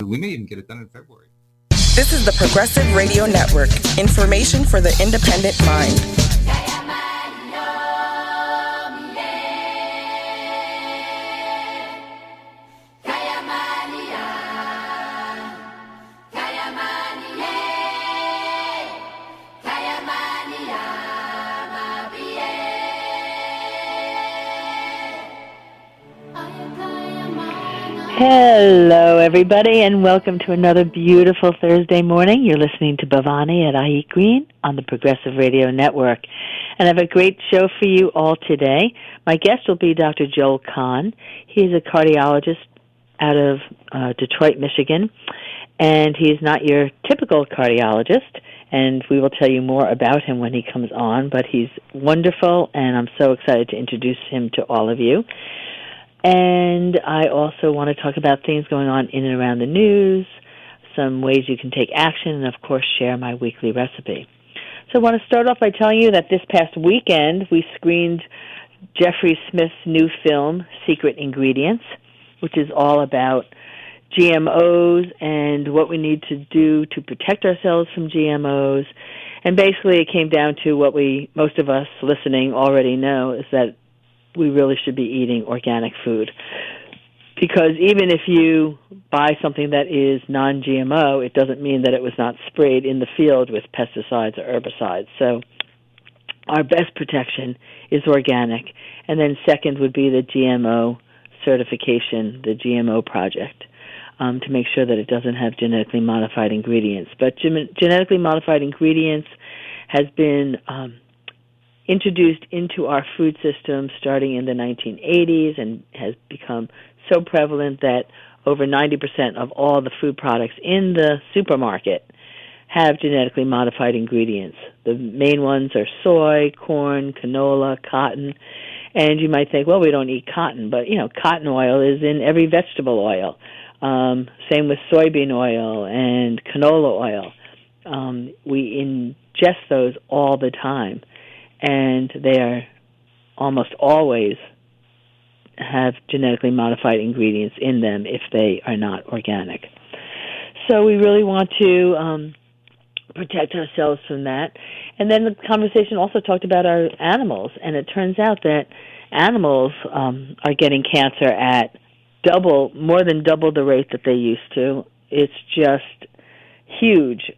We may even get it done in February. This is the Progressive Radio Network. Information for the independent mind. Hello, everybody, and welcome to another beautiful Thursday morning. You're listening to Bhavani at I Eat Green on the Progressive Radio Network. And I have a great show for you all today. My guest will be Dr. Joel Kahn. He's a cardiologist out of Detroit, Michigan, and he's not your typical cardiologist, and we will tell you more about him when he comes on, but he's wonderful, and I'm so excited to introduce him to all of you. And I also want to talk about things going on in and around the news, some ways you can take action, and, of course, share my weekly recipe. So I want to start off by telling you that this past weekend we screened Jeffrey Smith's new film, Secret Ingredients, which is all about GMOs and what we need to do to protect ourselves from GMOs. And basically it came down to what most of us listening already know, is that we really should be eating organic food. Because even if you buy something that is non-GMO, it doesn't mean that it was not sprayed in the field with pesticides or herbicides. So our best protection is organic. And then second would be the GMO certification, the GMO project, to make sure that it doesn't have genetically modified ingredients. But genetically modified ingredients has been introduced into our food system starting in the 1980s and has become so prevalent that over 90% of all the food products in the supermarket have genetically modified ingredients. The main ones are soy, corn, canola, cotton, and you might think, well, we don't eat cotton, but, cotton oil is in every vegetable oil. Same with soybean oil and canola oil. We ingest those all the time. And they are almost always have genetically modified ingredients in them if they are not organic. So we really want to protect ourselves from that. And then the conversation also talked about our animals, and it turns out that animals are getting cancer at more than double the rate that they used to. It's just huge.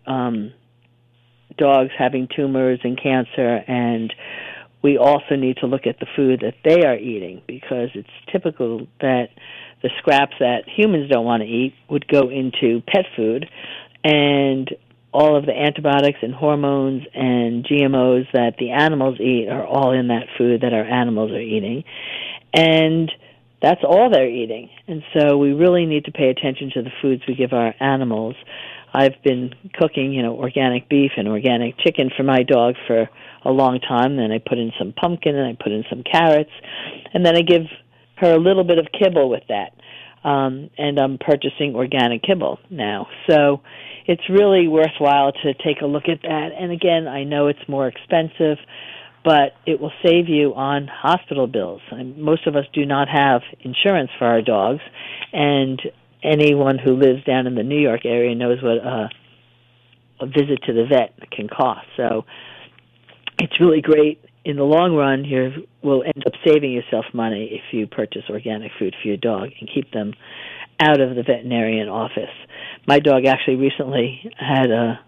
Dogs having tumors and cancer, and we also need to look at the food that they are eating, because it's typical that the scraps that humans don't want to eat would go into pet food, and all of the antibiotics and hormones and GMOs that the animals eat are all in that food that our animals are eating, and that's all they're eating. And so we really need to pay attention to the foods we give our animals. I've been cooking, organic beef and organic chicken for my dog for a long time. Then I put in some pumpkin and I put in some carrots. And then I give her a little bit of kibble with that. And I'm purchasing organic kibble now. So it's really worthwhile to take a look at that. And again, I know it's more expensive, but it will save you on hospital bills. Most of us do not have insurance for our dogs, and anyone who lives down in the New York area knows what a visit to the vet can cost. So it's really great. In the long run, you will end up saving yourself money if you purchase organic food for your dog and keep them out of the veterinarian office. My dog actually recently had a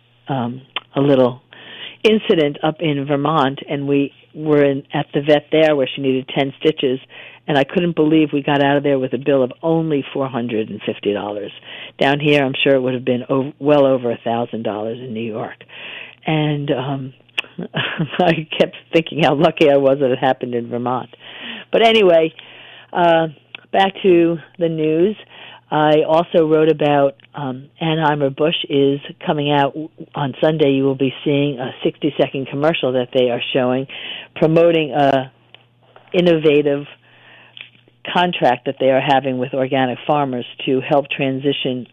little incident up in Vermont, and we were at the vet there where she needed 10 stitches, and I couldn't believe we got out of there with a bill of only $450. Down here, I'm sure it would have been well over $1,000 in New York. And I kept thinking how lucky I was that it happened in Vermont. But anyway, back to the news. I also wrote about Anheuser-Busch is coming out on Sunday. You will be seeing a 60-second commercial that they are showing promoting a innovative contract that they are having with organic farmers to help transition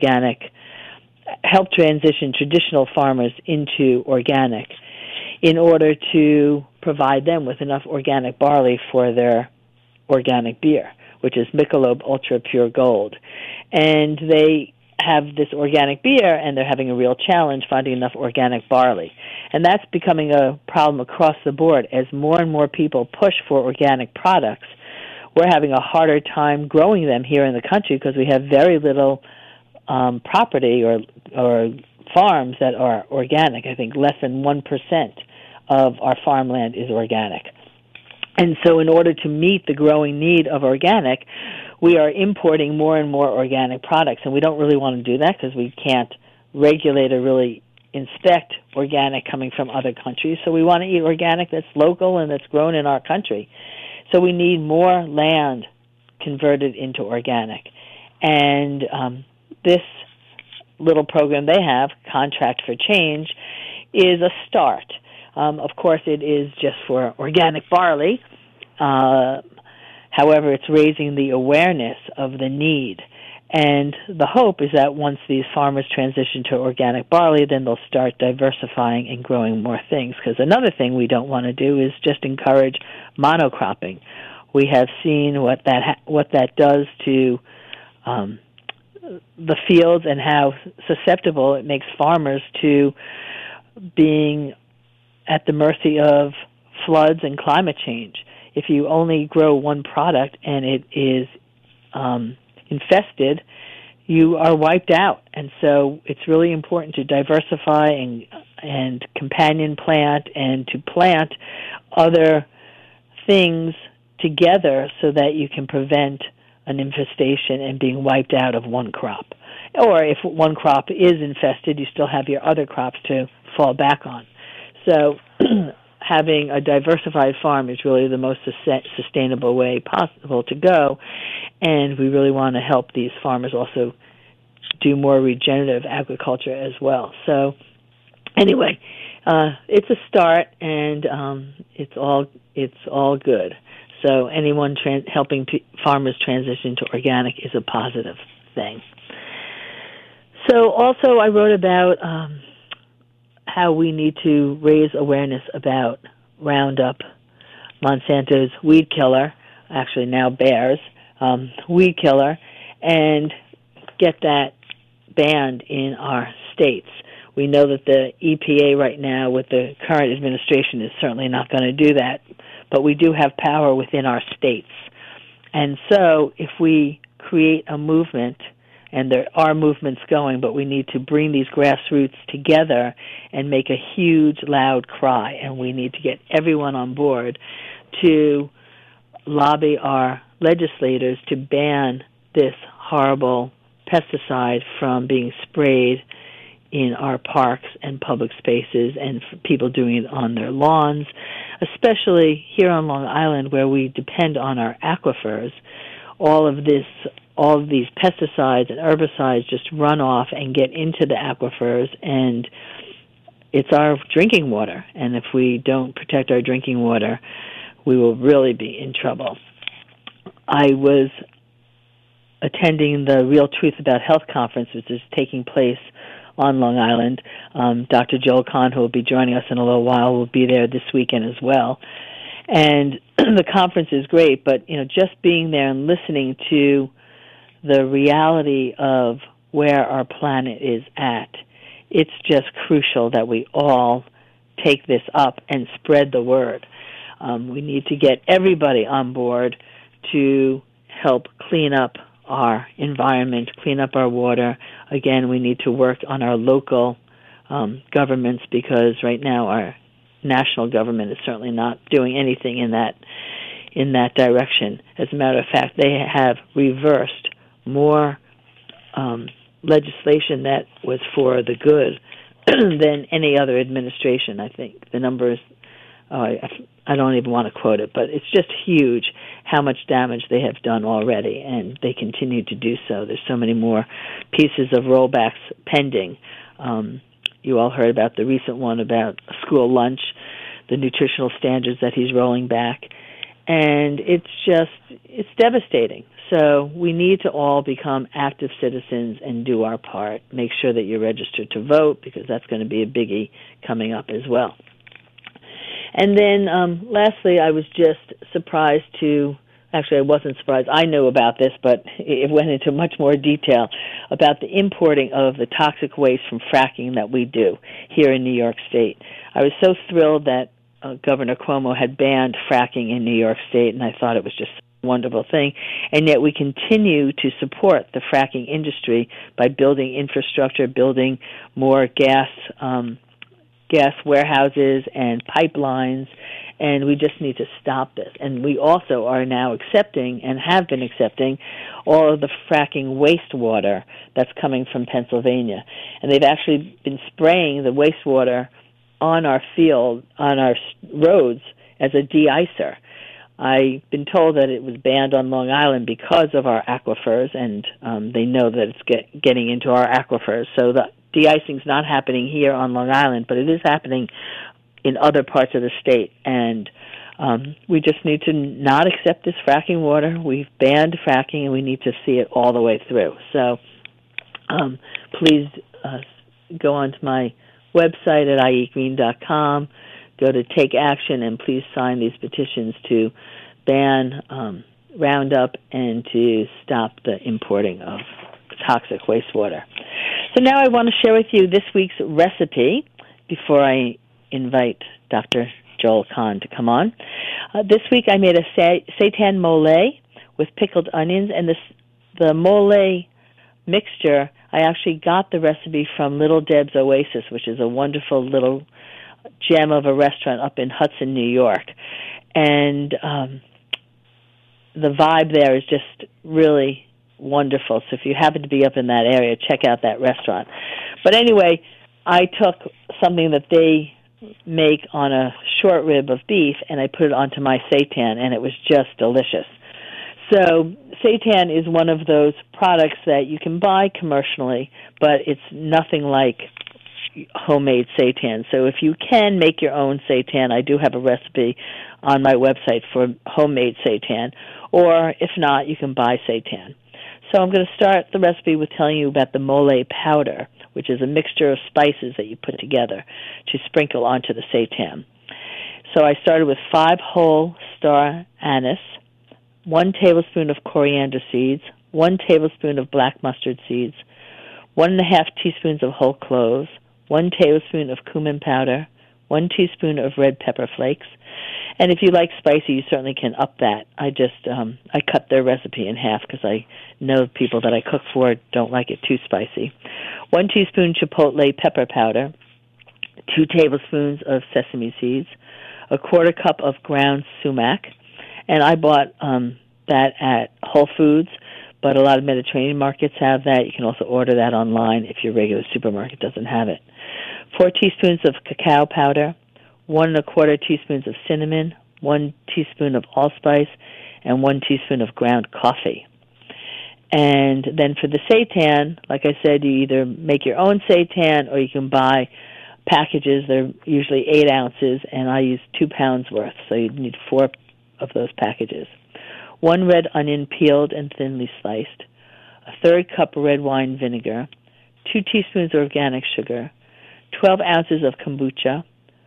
traditional farmers into organic in order to provide them with enough organic barley for their organic beer, which is Michelob Ultra Pure Gold. And they have this organic beer, and they're having a real challenge finding enough organic barley. And that's becoming a problem across the board. As more and more people push for organic products, we're having a harder time growing them here in the country because we have very little property or farms that are organic. I think less than 1% of our farmland is organic. And so in order to meet the growing need of organic, we are importing more and more organic products, and we don't really want to do that because we can't regulate or really inspect organic coming from other countries. So we want to eat organic that's local and that's grown in our country. So we need more land converted into organic. And this little program they have, Contract for Change, is a start. Of course, it is just for organic barley. However, it's raising the awareness of the need. And the hope is that once these farmers transition to organic barley, then they'll start diversifying and growing more things. Because another thing we don't want to do is just encourage monocropping. We have seen what that does to the fields and how susceptible it makes farmers to being at the mercy of floods and climate change. If you only grow one product and it is infested, you are wiped out. And so it's really important to diversify and companion plant and to plant other things together so that you can prevent an infestation and being wiped out of one crop. Or if one crop is infested, you still have your other crops to fall back on. So having a diversified farm is really the most sustainable way possible to go, and we really want to help these farmers also do more regenerative agriculture as well. So anyway, it's a start, and it's all good. So anyone helping farmers transition to organic is a positive thing. So also I wrote about how we need to raise awareness about Roundup, Monsanto's weed killer, actually now Bayer's weed killer, and get that banned in our states. We know that the EPA right now with the current administration is certainly not going to do that, but we do have power within our states. And so if we create a movement, and there are movements going, but we need to bring these grassroots together and make a huge, loud cry. And we need to get everyone on board to lobby our legislators to ban this horrible pesticide from being sprayed in our parks and public spaces and for people doing it on their lawns, especially here on Long Island where we depend on our aquifers. All of these pesticides and herbicides just run off and get into the aquifers, and it's our drinking water. And if we don't protect our drinking water, we will really be in trouble. I was attending the Real Truth About Health conference, which is taking place on Long Island. Dr. Joel Kahn, who will be joining us in a little while, will be there this weekend as well. And the conference is great, but just being there and listening to the reality of where our planet is at, it's just crucial that we all take this up and spread the word. We need to get everybody on board to help clean up our environment, clean up our water. Again, we need to work on our local governments because right now our national government is certainly not doing anything in that direction. As a matter of fact, they have reversed more legislation that was for the good than any other administration. I think the numbers, I don't even want to quote it, but it's just huge how much damage they have done already, and they continue to do so. There's so many more pieces of rollbacks pending. You all heard about the recent one about school lunch, the nutritional standards that he's rolling back, and it's devastating. So we need to all become active citizens and do our part. Make sure that you're registered to vote because that's going to be a biggie coming up as well. And then lastly, I was just surprised to actually I wasn't surprised. I knew about this, but it went into much more detail about the importing of the toxic waste from fracking that we do here in New York State. I was so thrilled that Governor Cuomo had banned fracking in New York State, and I thought it was just a wonderful thing. And yet we continue to support the fracking industry by building infrastructure, building more gas warehouses and pipelines, and we just need to stop this. And we also are now accepting and have been accepting all of the fracking wastewater that's coming from Pennsylvania. And they've actually been spraying the wastewater on our field, on our roads, as a de-icer. I've been told that it was banned on Long Island because of our aquifers, and they know that it's getting into our aquifers. So the de-icing is not happening here on Long Island, but it is happening in other parts of the state. And we just need to not accept this fracking water. We've banned fracking, and we need to see it all the way through. So please go onto my website at iegreen.com, go to Take Action, and please sign these petitions to ban Roundup and to stop the importing of toxic wastewater. So now I want to share with you this week's recipe before I invite Dr. Joel Kahn to come on. This week I made a seitan mole with pickled onions, and the mole mixture, I actually got the recipe from Little Deb's Oasis, which is a wonderful little gem of a restaurant up in Hudson, New York. And the vibe there is just really wonderful. So if you happen to be up in that area, check out that restaurant. But anyway, I took something that they make on a short rib of beef, and I put it onto my seitan, and it was just delicious. So seitan is one of those products that you can buy commercially, but it's nothing like homemade seitan. So if you can make your own seitan, I do have a recipe on my website for homemade seitan, or if not, you can buy seitan. So I'm going to start the recipe with telling you about the mole powder, which is a mixture of spices that you put together to sprinkle onto the seitan. So I started with 5 whole star anise, 1 tablespoon of coriander seeds, 1 tablespoon of black mustard seeds, 1.5 teaspoons of whole cloves, 1 tablespoon of cumin powder, 1 teaspoon of red pepper flakes. And if you like spicy, you certainly can up that. I cut their recipe in half because I know people that I cook for don't like it too spicy. 1 teaspoon chipotle pepper powder, 2 tablespoons of sesame seeds, a 1/4 cup of ground sumac. And I bought that at Whole Foods, but a lot of Mediterranean markets have that. You can also order that online if your regular supermarket doesn't have it. 4 teaspoons of cacao powder, 1 1/4 teaspoons of cinnamon, 1 teaspoon of allspice, and 1 teaspoon of ground coffee. And then for the seitan, like I said, you either make your own seitan or you can buy packages. They're usually 8 ounces, and I use 2 pounds worth, so you need 4 of those packages. 1 red onion peeled and thinly sliced, a 1/3 cup red wine vinegar, 2 teaspoons of organic sugar, 12 ounces of kombucha,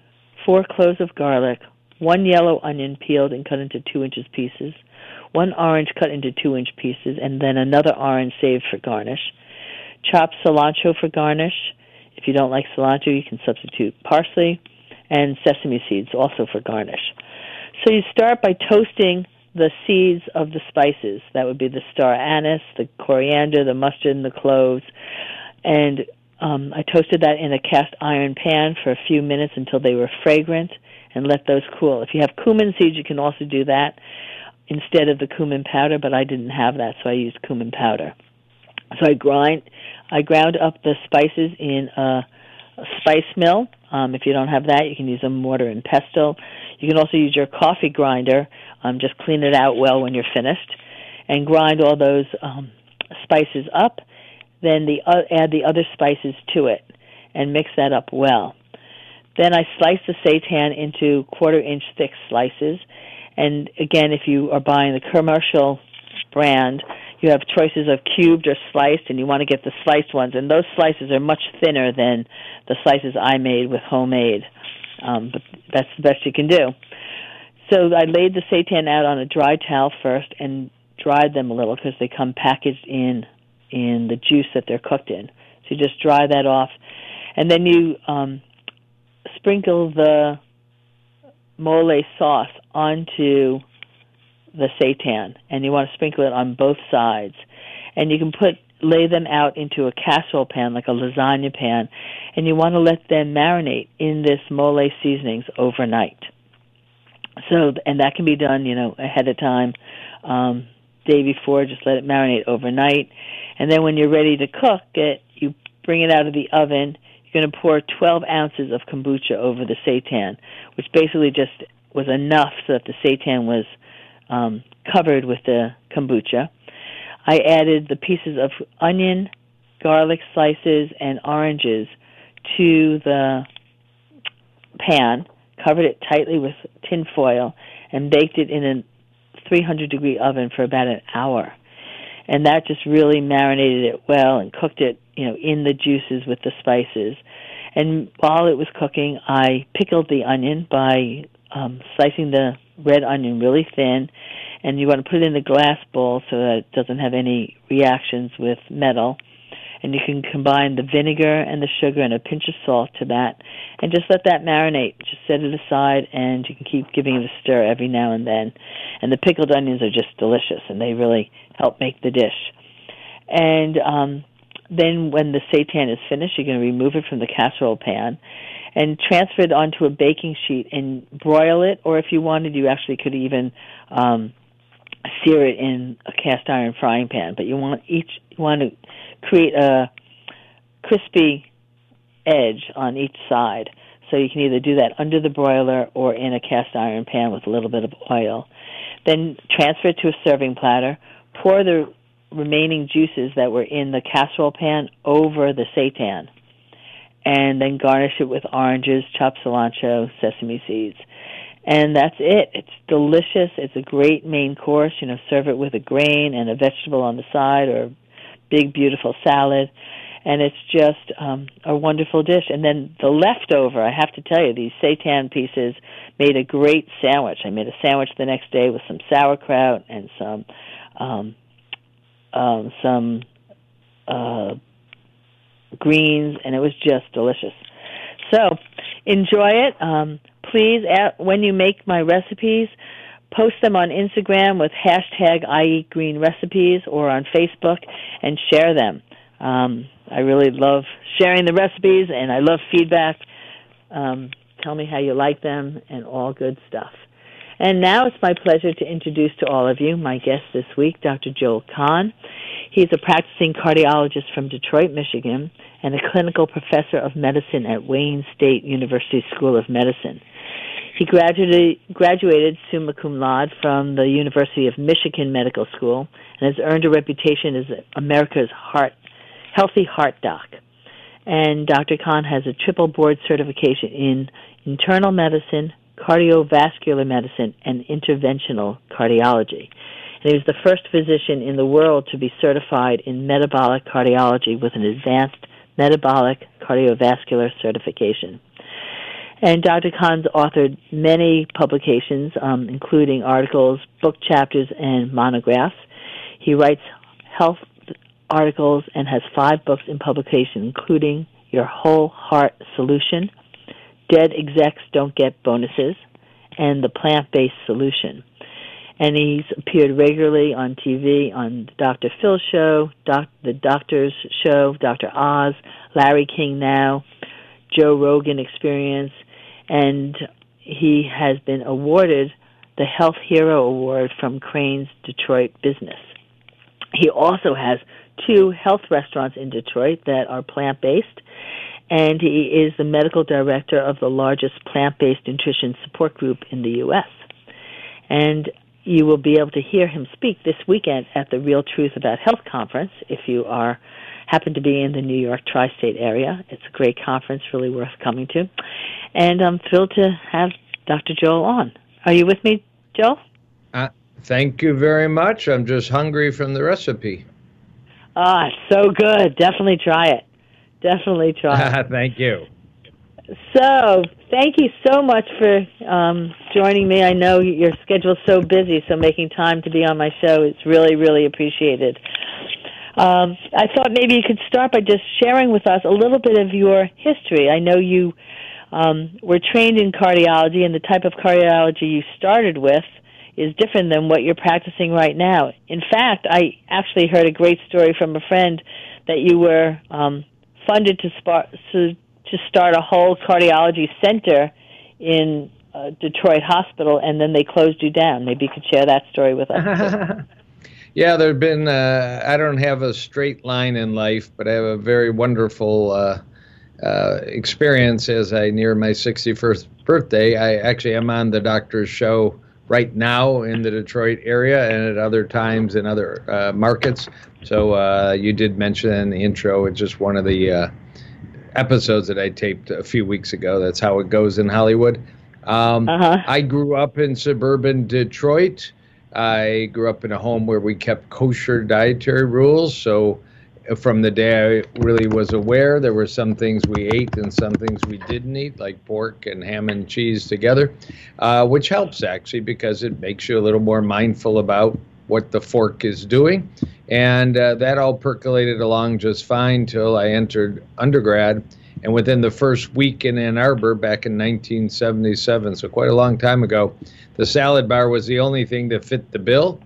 4 cloves of garlic, 1 yellow onion peeled and cut into 2-inch pieces, 1 orange cut into 2-inch pieces, and then another orange saved for garnish, chopped cilantro for garnish. If you don't like cilantro, you can substitute parsley, and sesame seeds also for garnish. So you start by toasting the seeds of the spices. That would be the star anise, the coriander, the mustard, and the cloves. And I toasted that in a cast iron pan for a few minutes until they were fragrant and let those cool. If you have cumin seeds, you can also do that instead of the cumin powder, but I didn't have that, so I used cumin powder. So I ground up the spices in a spice mill. If you don't have that, you can use a mortar and pestle. You can also use your coffee grinder. Just clean it out well when you're finished and grind all those spices up. Then add the other spices to it and mix that up well. Then I slice the seitan into 1/4-inch thick slices. And again, if you are buying the commercial brand, you have choices of cubed or sliced, and you want to get the sliced ones. And those slices are much thinner than the slices I made with homemade. But that's the best you can do. So I laid the seitan out on a dry towel first and dried them a little because they come packaged in the juice that they're cooked in. So you just dry that off. And then you sprinkle the mole sauce onto the seitan, and you want to sprinkle it on both sides. And you can lay them out into a casserole pan, like a lasagna pan, and you want to let them marinate in this mole seasonings overnight. So, and that can be done, ahead of time, day before. Just let it marinate overnight, and then when you're ready to cook it, you bring it out of the oven. You're going to pour 12 ounces of kombucha over the seitan, which basically just was enough so that the seitan was covered with the kombucha. I added the pieces of onion, garlic slices, and oranges to the pan, covered it tightly with tin foil, and baked it in a 300-degree oven for about an hour. And that just really marinated it well and cooked it, in the juices with the spices. And while it was cooking, I pickled the onion by slicing the red onion really thin, and you want to put it in the glass bowl so that it doesn't have any reactions with metal. And you can combine the vinegar and the sugar and a pinch of salt to that, and just let that marinate. Just set it aside, and you can keep giving it a stir every now and then. And the pickled onions are just delicious, and they really help make the dish. And then when the seitan is finished, you're going to remove it from the casserole pan and transfer it onto a baking sheet and broil it, or if you wanted, you actually could even sear it in a cast iron frying pan. But you want to create a crispy edge on each side. So you can either do that under the broiler or in a cast iron pan with a little bit of oil. Then transfer it to a serving platter. Pour the remaining juices that were in the casserole pan over the seitan, and then garnish it with oranges, chopped cilantro, sesame seeds. And that's it. It's delicious. It's a great main course. Serve it with a grain and a vegetable on the side, or a big, beautiful salad. And it's just a wonderful dish. And then the leftover, I have to tell you, these seitan pieces made a great sandwich. I made a sandwich the next day with some sauerkraut and some greens, and it was just delicious. So enjoy it. Please, when you make my recipes, post them on Instagram with hashtag #IEatGreenRecipes or on Facebook and share them. I really love sharing the recipes, and I love feedback. Tell me how you like them and all good stuff. And now it's my pleasure to introduce to all of you my guest this week, Dr. Joel Kahn. He's a practicing cardiologist from Detroit, Michigan, and a clinical professor of medicine at Wayne State University School of Medicine. He graduated summa cum laude from the University of Michigan Medical School and has earned a reputation as America's healthy heart doc. And Dr. Kahn has a triple board certification in internal medicine, cardiovascular medicine, and interventional cardiology. And he was the first physician in the world to be certified in metabolic cardiology with an advanced metabolic cardiovascular certification. And Dr. Kahn's authored many publications, including articles, book chapters, and monographs. He writes health articles and has 5 books in publication, including Your Whole Heart Solution, Dead Execs Don't Get Bonuses, and The Plant-Based Solution. And he's appeared regularly on TV on the Dr. Phil Show, The Doctor's Show, Dr. Oz, Larry King Now, Joe Rogan Experience, and he has been awarded the Health Hero Award from Crane's Detroit Business. He also has 2 health restaurants in Detroit that are plant-based, and he is the medical director of the largest plant-based nutrition support group in the U.S. And you will be able to hear him speak this weekend at the Real Truth About Health conference if you happen to be in the New York tri-state area. It's a great conference, really worth coming to. And I'm thrilled to have Dr. Joel on. Are you with me, Joel? Thank you very much. I'm just hungry from the recipe. It's so good. Definitely try it. Definitely try it. Thank you. So, thank you so much for joining me. I know your schedule's so busy, so making time to be on my show is really, really appreciated. I thought maybe you could start by just sharing with us a little bit of your history. I know you were trained in cardiology, and the type of cardiology you started with is different than what you're practicing right now. In fact, I actually heard a great story from a friend that you were funded to start a whole cardiology center in Detroit Hospital, and then they closed you down. Maybe you could share that story with us. Yeah, there have been, I don't have a straight line in life, but I have a very wonderful experience as I near my 61st birthday. I actually am on the doctor's show right now in the Detroit area and at other times in other markets. So you did mention in the intro, it's just one of the episodes that I taped a few weeks ago. That's how it goes in Hollywood. I grew up in suburban Detroit. I grew up in a home where we kept kosher dietary rules. So from the day I really was aware, there were some things we ate and some things we didn't eat, like pork and ham and cheese together, which helps actually because it makes you a little more mindful about what the fork is doing. And that all percolated along just fine till I entered undergrad. And within the first week in Ann Arbor back in 1977, so quite a long time ago, the salad bar was the only thing that fit the bill.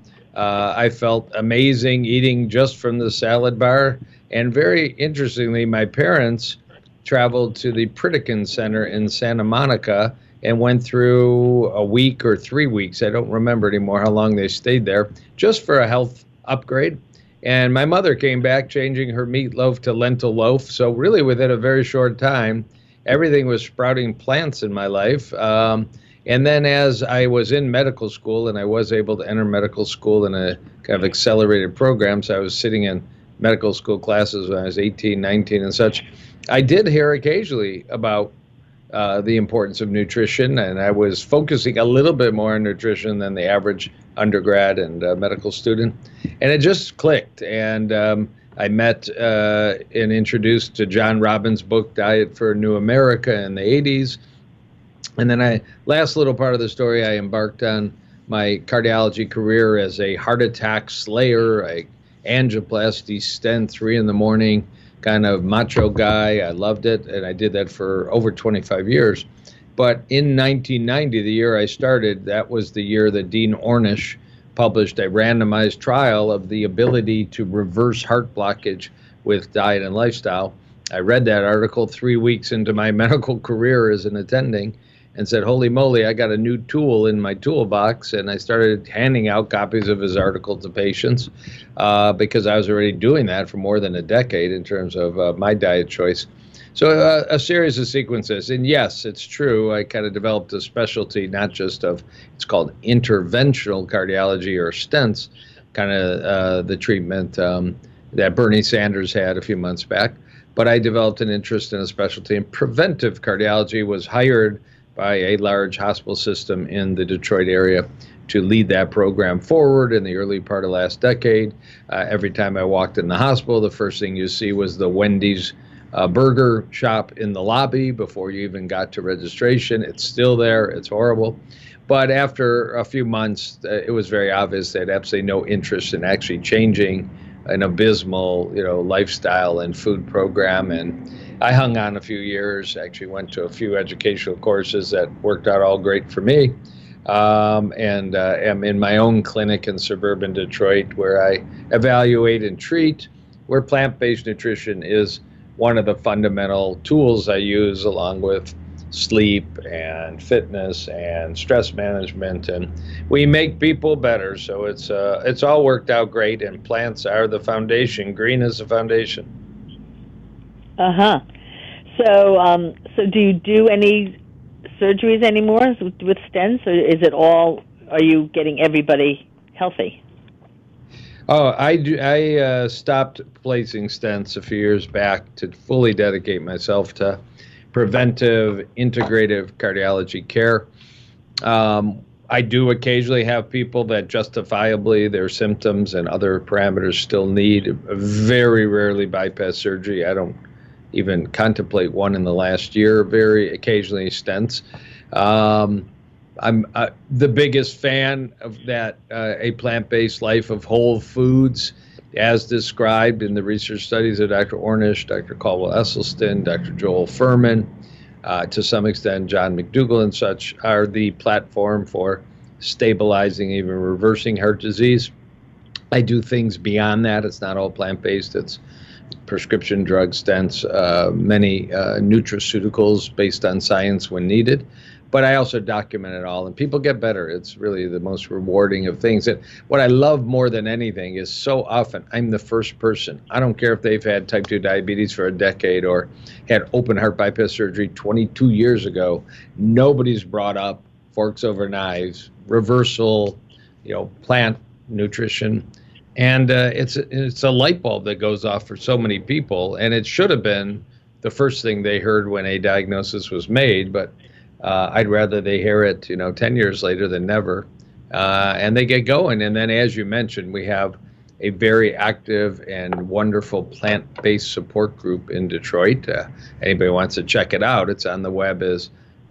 I felt amazing eating just from the salad bar. And very interestingly, my parents traveled to the Pritikin Center in Santa Monica and went through a week or 3 weeks. I don't remember anymore how long they stayed there, just for a health upgrade. And my mother came back changing her meatloaf to lentil loaf. So really within a very short time, everything was sprouting plants in my life. And then as I was in medical school, and I was able to enter medical school in a kind of accelerated program, so I was sitting in medical school classes when I was 18, 19 and such, I did hear occasionally about the importance of nutrition, and I was focusing a little bit more on nutrition than the average undergrad and medical student. And it just clicked, and I met and introduced to John Robbins' book, Diet for a New America, in the 80s. And then last little part of the story, I embarked on my cardiology career as a heart attack slayer, a angioplasty stent, 3 a.m, kind of macho guy. I loved it, and I did that for over 25 years. But in 1990, the year I started, that was the year that Dean Ornish published a randomized trial of the ability to reverse heart blockage with diet and lifestyle. I read that article 3 weeks into my medical career as an attending and said, holy moly, I got a new tool in my toolbox. And I started handing out copies of his article to patients because I was already doing that for more than a decade in terms of my diet choice. So a series of sequences. And yes, it's true. I kind of developed a specialty, not just of, it's called interventional cardiology or stents, kind of the treatment that Bernie Sanders had a few months back. But I developed an interest in a specialty in preventive cardiology, was hired by a large hospital system in the Detroit area to lead that program forward in the early part of last decade. Every time I walked in the hospital, the first thing you see was the Wendy's burger shop in the lobby before you even got to registration. It's still there. It's horrible. But after a few months, it was very obvious they had absolutely no interest in actually changing an abysmal, lifestyle and food program. And I hung on a few years, actually went to a few educational courses that worked out all great for me. And am in my own clinic in suburban Detroit where I evaluate and treat, where plant-based nutrition is one of the fundamental tools I use, along with sleep and fitness and stress management, and we make people better. So it's all worked out great, and plants are the foundation. Green is the foundation. So do you do any surgeries anymore with stents, or is it all? Are you getting everybody healthy? Oh, I stopped placing stents a few years back to fully dedicate myself to preventive, integrative cardiology care. I do occasionally have people that justifiably their symptoms and other parameters still need very rarely bypass surgery. I don't even contemplate one in the last year, very occasionally stents. I'm the biggest fan of that, a plant-based life of whole foods, as described in the research studies of Dr. Ornish, Dr. Caldwell-Esselstyn, Dr. Joel Fuhrman, to some extent John McDougall and such, are the platform for stabilizing, even reversing heart disease. I do things beyond that. It's not all plant-based. It's prescription drugs, stents, many nutraceuticals based on science when needed. But I also document it all, and people get better. It's really the most rewarding of things. And what I love more than anything is so often I'm the first person. I don't care if they've had type 2 diabetes for a decade or had open heart bypass surgery 22 years ago. Nobody's brought up forks over knives, reversal, plant nutrition. And it's a light bulb that goes off for so many people. And it should have been the first thing they heard when a diagnosis was made, but I'd rather they hear it, 10 years later than never. And they get going. And then, as you mentioned, we have a very active and wonderful plant-based support group in Detroit. Anybody wants to check it out, it's on the web as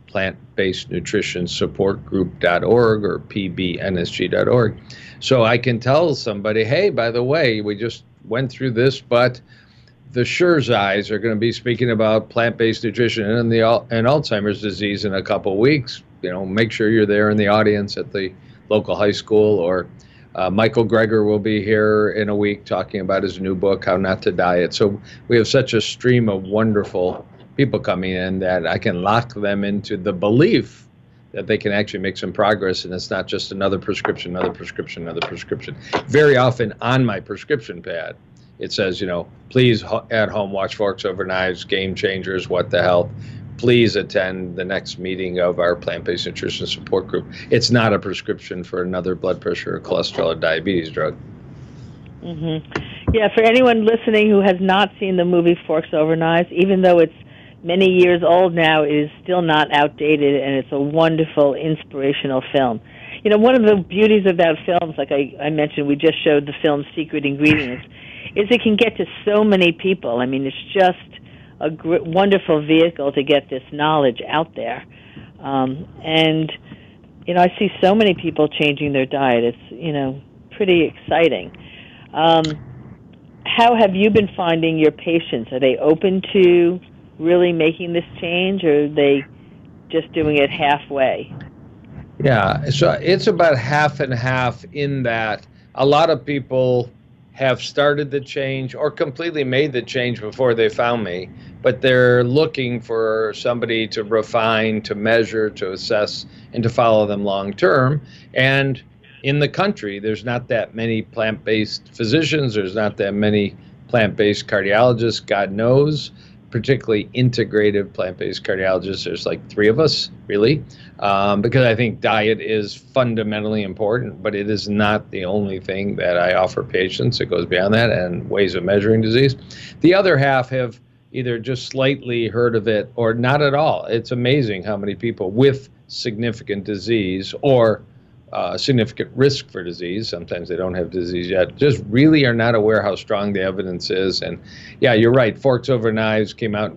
plantbasednutritionsupportgroup.org or pbnsg.org. So I can tell somebody, hey, by the way, we just went through this, but the Schurzeyes are going to be speaking about plant-based nutrition and Alzheimer's disease in a couple of weeks. Make sure you're there in the audience at the local high school. Or Michael Greger will be here in a week talking about his new book, How Not to Diet. So we have such a stream of wonderful people coming in that I can lock them into the belief that they can actually make some progress, and it's not just another prescription, another prescription, another prescription. Very often on my prescription pad, it says, please at home watch Forks Over Knives, Game Changers, What the Health. Please attend the next meeting of our plant-based nutrition support group. It's not a prescription for another blood pressure or cholesterol or diabetes drug. Mm-hmm. Yeah, for anyone listening who has not seen the movie Forks Over Knives, even though it's many years old now, it is still not outdated, and it's a wonderful, inspirational film. One of the beauties of that film, like I mentioned, we just showed the film Secret Ingredients, is it can get to so many people. I mean, it's just a wonderful vehicle to get this knowledge out there. And I see so many people changing their diet. It's, pretty exciting. How have you been finding your patients? Are they open to really making this change, or are they just doing it halfway? Yeah, so it's about half and half in that a lot of people have started the change or completely made the change before they found me, but they're looking for somebody to refine, to measure, to assess, and to follow them long term. And in the country, there's not that many plant-based physicians, there's not that many plant-based cardiologists, God knows, particularly integrative plant-based cardiologists. There's like 3 of us, really, because I think diet is fundamentally important, but it is not the only thing that I offer patients. It goes beyond that, and ways of measuring disease. The other half have either just slightly heard of it or not at all. It's amazing how many people with significant disease or significant risk for disease, sometimes they don't have disease yet, just really are not aware how strong the evidence is. And yeah, you're right, Forks Over Knives came out in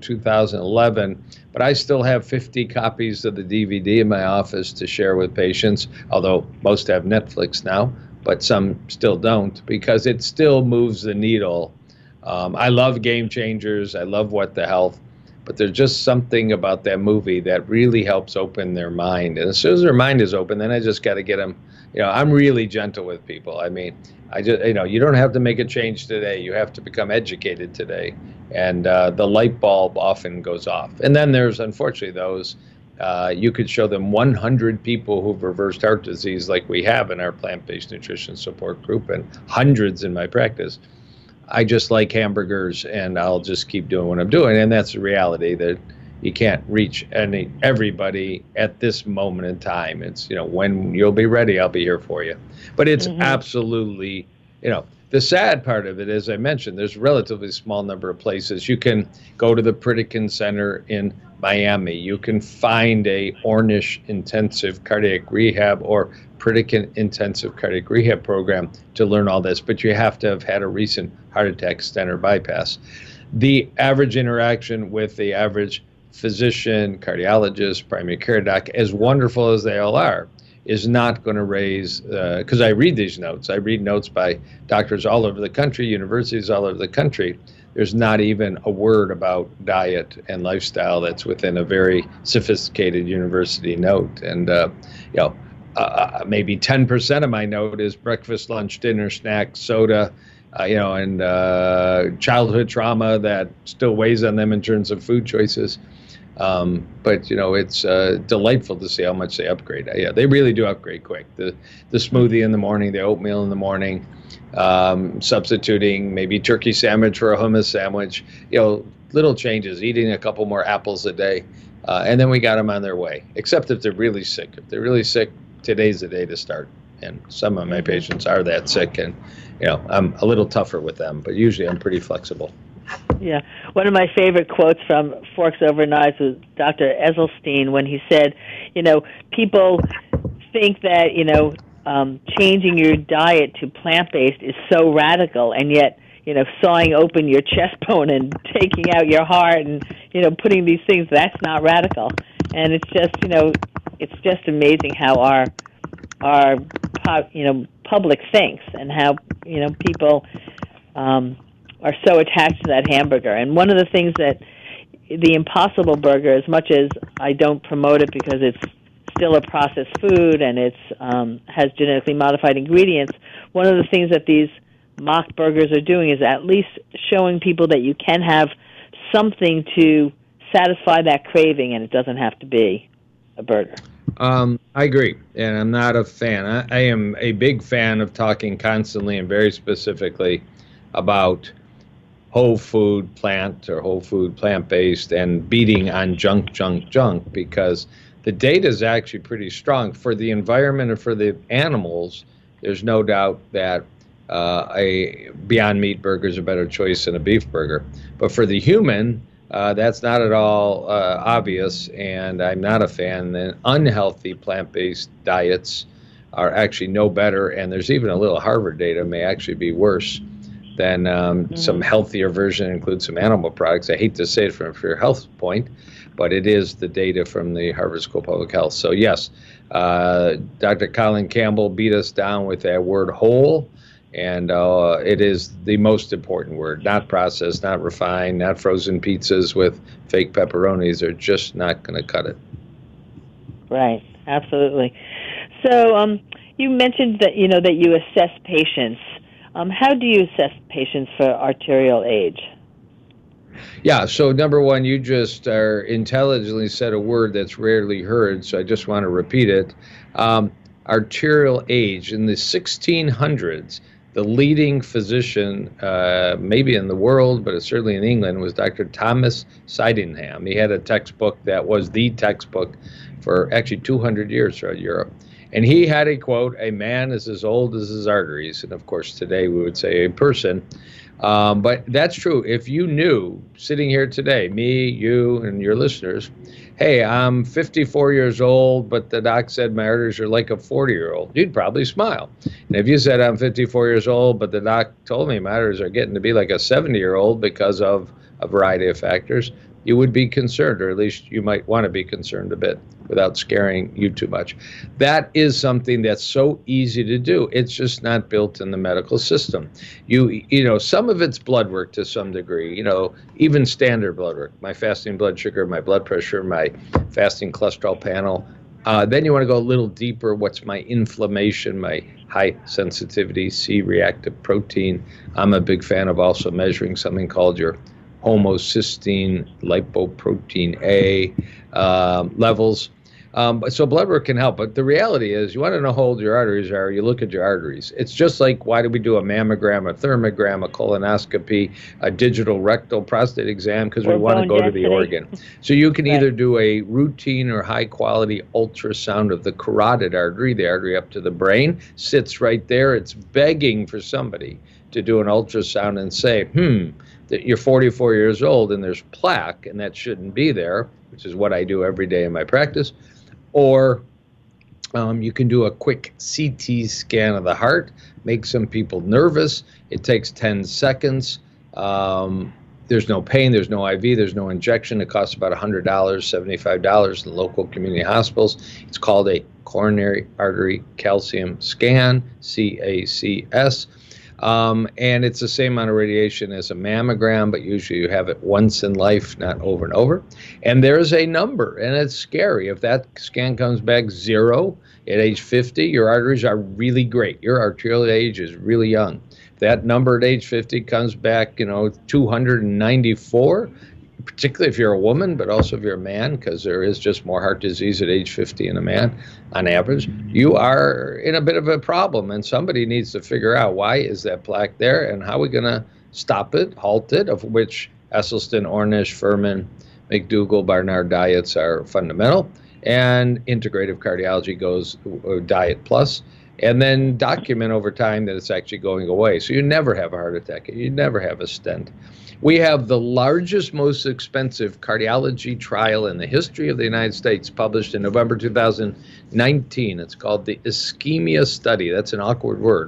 2011, but I still have 50 copies of the DVD in my office to share with patients, although most have Netflix now, but some still don't, because it still moves the needle. I love Game Changers, I love What the Health, but there's just something about that movie that really helps open their mind. And as soon as their mind is open, then I just got to get them, I'm really gentle with people. I mean, you don't have to make a change today. You have to become educated today. And the light bulb often goes off. And then there's, unfortunately, those, you could show them 100 people who've reversed heart disease like we have in our plant-based nutrition support group, and hundreds in my practice. I just like hamburgers, and I'll just keep doing what I'm doing. And that's the reality, that you can't reach everybody at this moment in time. It's, when you'll be ready, I'll be here for you. But it's absolutely, the sad part of it, as I mentioned, there's a relatively small number of places. You can go to the Pritikin Center in Miami. You can find a Ornish intensive cardiac rehab or Pritikin intensive cardiac rehab program to learn all this, but you have to have had a recent heart attack, stent, or bypass. the average interaction with the average physician, cardiologist, primary care doc, as wonderful as they all are, is not going to raise, because I read these notes. I read notes by doctors all over the country, universities all over the country. There's not even a word about diet and lifestyle that's within a very sophisticated university note. And, maybe 10% of my note is breakfast, lunch, dinner, snack, soda, and childhood trauma that still weighs on them in terms of food choices. But it's delightful to see how much they upgrade. Yeah, they really do upgrade quick. The smoothie in the morning, the oatmeal in the morning, substituting maybe turkey sandwich for a hummus sandwich. Little changes. Eating a couple more apples a day, and then we got them on their way. Except if they're really sick. If they're really sick, today's the day to start. And some of my patients are that sick, and I'm a little tougher with them. But usually, I'm pretty flexible. Yeah. One of my favorite quotes from Forks Over Knives was Dr. Esselstyn when he said, people think that, changing your diet to plant-based is so radical, and yet, sawing open your chest bone and taking out your heart and, putting these things, that's not radical. And it's just, amazing how our public thinks and how, people, are so attached to that hamburger. And one of the things that the Impossible Burger, as much as I don't promote it because it's still a processed food and it's has genetically modified ingredients, one of the things that these mock burgers are doing is at least showing people that you can have something to satisfy that craving, and it doesn't have to be a burger. I agree, and I'm not a fan. I am a big fan of talking constantly and very specifically about whole food plant or whole food plant-based and beating on junk, because the data is actually pretty strong. For the environment and for the animals, there's no doubt that a Beyond Meat burger is a better choice than a beef burger. But for the human, that's not at all obvious, and I'm not a fan. And unhealthy plant-based diets are actually no better, and there's even a little Harvard data may actually be worse than some healthier version, includes some animal products. I hate to say it from a pure health point, but it is the data from the Harvard School of Public Health. So yes, Dr. Colin Campbell beat us down with that word whole, and it is the most important word. Not processed, not refined, not frozen pizzas with fake pepperonis. They're just not going to cut it. Right, absolutely. So you mentioned that that you assess patients. How do you assess patients for arterial age? Yeah, so number one, you just are intelligently said a word that's rarely heard, so I just want to repeat it. Arterial age. In the 1600s, the leading physician, maybe in the world, but certainly in England, was Dr. Thomas Sydenham. He had a textbook that was the textbook for actually 200 years throughout Europe. And he had a quote, "A man is as old as his arteries." And of course, today we would say a person. But that's true. If you knew, sitting here today, me, you, and your listeners, hey, I'm 54 years old, but the doc said my arteries are like a 40-year-old, you'd probably smile. And if you said I'm 54 years old, but the doc told me my arteries are getting to be like a 70-year-old because of a variety of factors, you would be concerned, or at least you might want to be concerned a bit without scaring you too much. That is something that's so easy to do. It's just not built in the medical system. You know, some of it's blood work to some degree, even standard blood work, my fasting blood sugar, my blood pressure, my fasting cholesterol panel. Then you want to go a little deeper. What's my inflammation, my high sensitivity C-reactive protein? I'm a big fan of also measuring something called your homocysteine lipoprotein A levels. So blood work can help, but the reality is you want to know how old your arteries are, you look at your arteries. It's just like, why do we do a mammogram, a thermogram, a colonoscopy, a digital rectal prostate exam? Because we want to go to the organ. So you can either do a routine or high quality ultrasound of the carotid artery, the artery up to the brain, sits right there. It's begging for somebody to do an ultrasound and say, that you're 44 years old and there's plaque and that shouldn't be there, which is what I do every day in my practice. Or you can do a quick CT scan of the heart, make some people nervous. It takes 10 seconds. There's no pain, there's no IV, there's no injection. It costs about $100, $75 in local community hospitals. It's called a coronary artery calcium scan, CACS. And it's the same amount of radiation as a mammogram, but usually you have it once in life, not over and over. And there's a number, and it's scary. If that scan comes back 0 at age 50, your arteries are really great. Your arterial age is really young. If that number at age 50 comes back, 294, particularly if you're a woman, but also if you're a man, because there is just more heart disease at age 50 in a man on average, you are in a bit of a problem, and somebody needs to figure out why is that plaque there and how are we going to stop it, halt it, of which Esselstyn, Ornish, Furman, McDougall, Barnard diets are fundamental, and integrative cardiology goes diet plus, and then document over time that it's actually going away. So you never have a heart attack. You never have a stent. We have the largest, most expensive cardiology trial in the history of the United States, published in November 2019. It's called the ischemia study. That's an awkward word,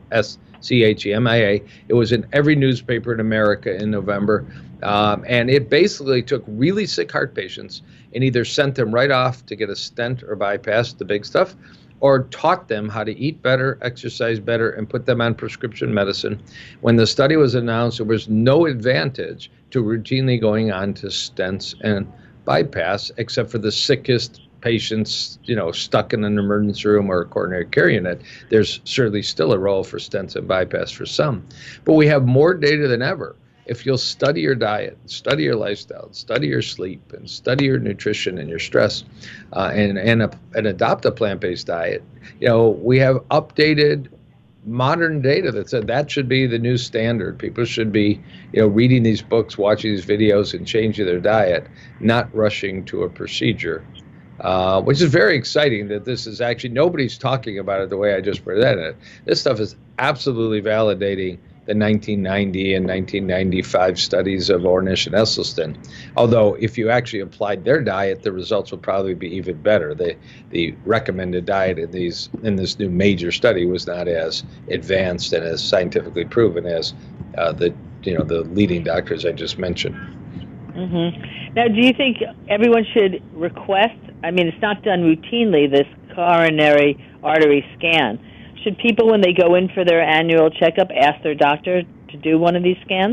ISCHEMIA. It was in every newspaper in America in November. And it basically took really sick heart patients and either sent them right off to get a stent or bypass, the big stuff, or taught them how to eat better, exercise better, and put them on prescription medicine. When the study was announced, there was no advantage to routinely going on to stents and bypass, except for the sickest patients, stuck in an emergency room or a coronary care unit. There's certainly still a role for stents and bypass for some. But we have more data than ever. If you'll study your diet, study your lifestyle, study your sleep, and study your nutrition and your stress, and adopt a plant-based diet, we have updated modern data that said that should be the new standard. People should be, reading these books, watching these videos, and changing their diet, not rushing to a procedure, which is very exciting that this is actually, nobody's talking about it the way I just presented it. This stuff is absolutely validating the 1990 and 1995 studies of Ornish and Esselstyn. Although if you actually applied their diet, the results would probably be even better. The recommended diet in this new major study was not as advanced and as scientifically proven as the leading doctors I just mentioned. Mm-hmm. Now, do you think everyone should request? I mean, it's not done routinely, this coronary artery scan. Should people, when they go in for their annual checkup, ask their doctor to do one of these scans?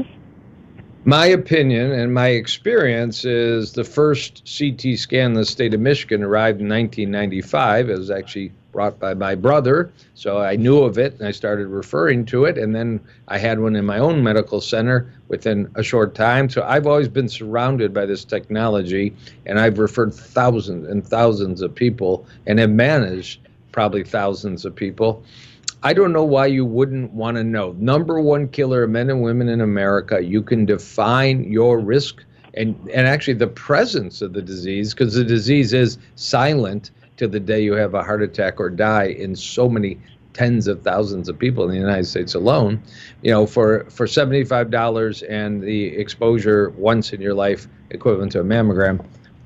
My opinion and my experience is the first CT scan in the state of Michigan arrived in 1995. It was actually brought by my brother, so I knew of it, and I started referring to it, and then I had one in my own medical center within a short time. So I've always been surrounded by this technology, and I've referred thousands and thousands of people and have managed probably thousands of people. I don't know why you wouldn't want to know. Number one killer of men and women in America, you can define your risk and actually the presence of the disease, because the disease is silent to the day you have a heart attack or die in so many tens of thousands of people in the United States alone. For $75 and the exposure once in your life equivalent to a mammogram,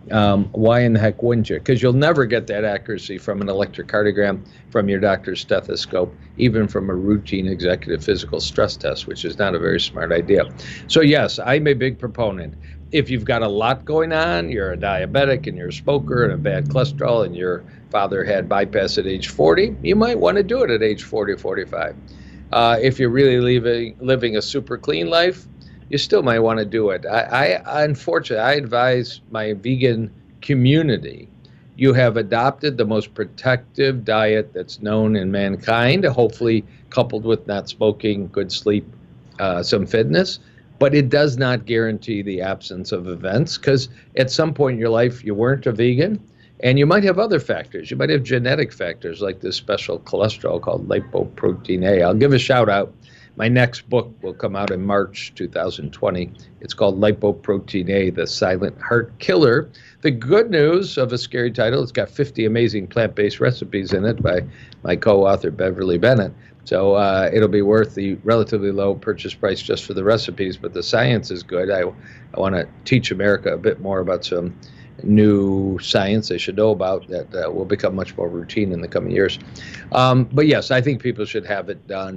why in the heck wouldn't you? Because you'll never get that accuracy from an electrocardiogram, from your doctor's stethoscope, even from a routine executive physical stress test, which is not a very smart idea. So yes, I'm a big proponent. If you've got a lot going on, you're a diabetic and you're a smoker and a bad cholesterol, and your father had bypass at age 40, you might want to do it at age 40, 45. If you're really living a super clean life, you still might want to do it. Unfortunately, I advise my vegan community, you have adopted the most protective diet that's known in mankind, hopefully coupled with not smoking, good sleep, some fitness, but it does not guarantee the absence of events, because at some point in your life you weren't a vegan, and you might have other factors. You might have genetic factors like this special cholesterol called lipoprotein A. I'll give a shout out. My next book will come out in March 2020. It's called Lipoprotein A, the Silent Heart Killer. The good news of a scary title, it's got 50 amazing plant-based recipes in it by my co-author, Beverly Bennett. So it'll be worth the relatively low purchase price just for the recipes, but the science is good. I want to teach America a bit more about some new science they should know about that will become much more routine in the coming years. But yes, I think people should have it done.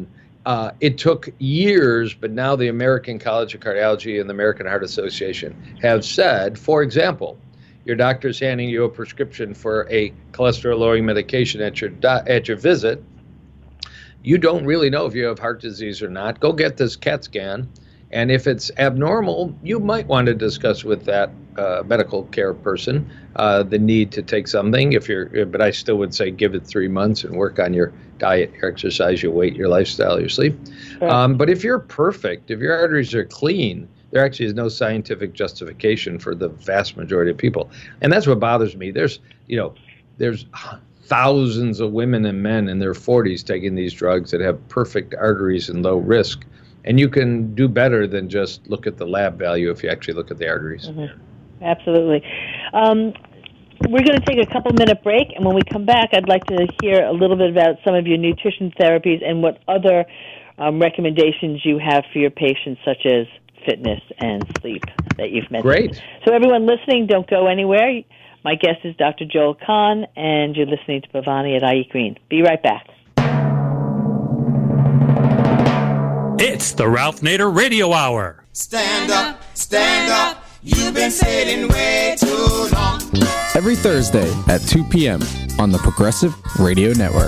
It took years, but now the American College of Cardiology and the American Heart Association have said, for example, your doctor's handing you a prescription for a cholesterol-lowering medication at your visit. You don't really know if you have heart disease or not. Go get this CAT scan. And if it's abnormal, you might want to discuss with that medical care person the need to take something. But I still would say give it 3 months and work on your diet, your exercise, your weight, your lifestyle, your sleep. Sure. But if you're perfect, if your arteries are clean, there actually is no scientific justification for the vast majority of people. And that's what bothers me. There's thousands of women and men in their 40s taking these drugs that have perfect arteries and low risk. And you can do better than just look at the lab value if you actually look at the arteries. Mm-hmm. Absolutely. We're going to take a couple-minute break, and when we come back, I'd like to hear a little bit about some of your nutrition therapies and what other recommendations you have for your patients, such as fitness and sleep that you've mentioned. Great. So everyone listening, don't go anywhere. My guest is Dr. Joel Kahn, and you're listening to Bhavani at IE Green. Be right back. It's the Ralph Nader Radio Hour. Stand up, you've been sitting way too long. Every Thursday at 2 p.m. on the Progressive Radio Network.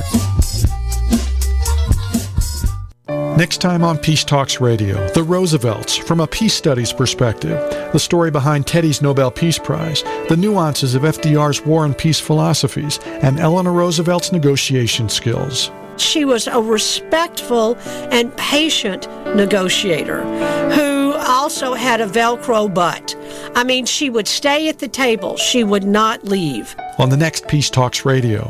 Next time on Peace Talks Radio, the Roosevelts, from a peace studies perspective, the story behind Teddy's Nobel Peace Prize, the nuances of FDR's war and peace philosophies, and Eleanor Roosevelt's negotiation skills. She was a respectful and patient negotiator who also had a Velcro butt. I mean, she would stay at the table. She would not leave. On the next Peace Talks Radio.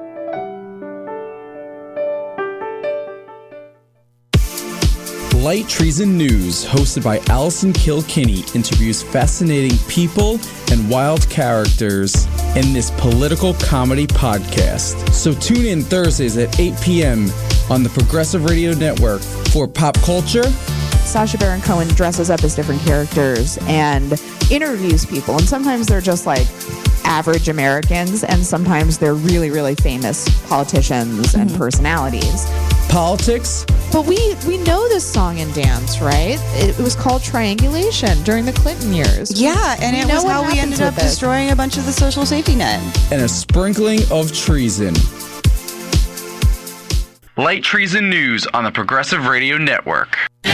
Light Treason News, hosted by Allison Kilkenny, interviews fascinating people and wild characters in this political comedy podcast. So tune in Thursdays at 8 p.m. on the Progressive Radio Network for pop culture. Sacha Baron Cohen dresses up as different characters and interviews people, and sometimes they're just like average Americans, and sometimes they're really, really famous politicians and personalities. Politics. But we know this song and dance, right? It was called Triangulation during the Clinton years. Yeah, and it was how we ended up destroying a bunch of the social safety net. And a sprinkling of treason. Light Treason News on the Progressive Radio Network.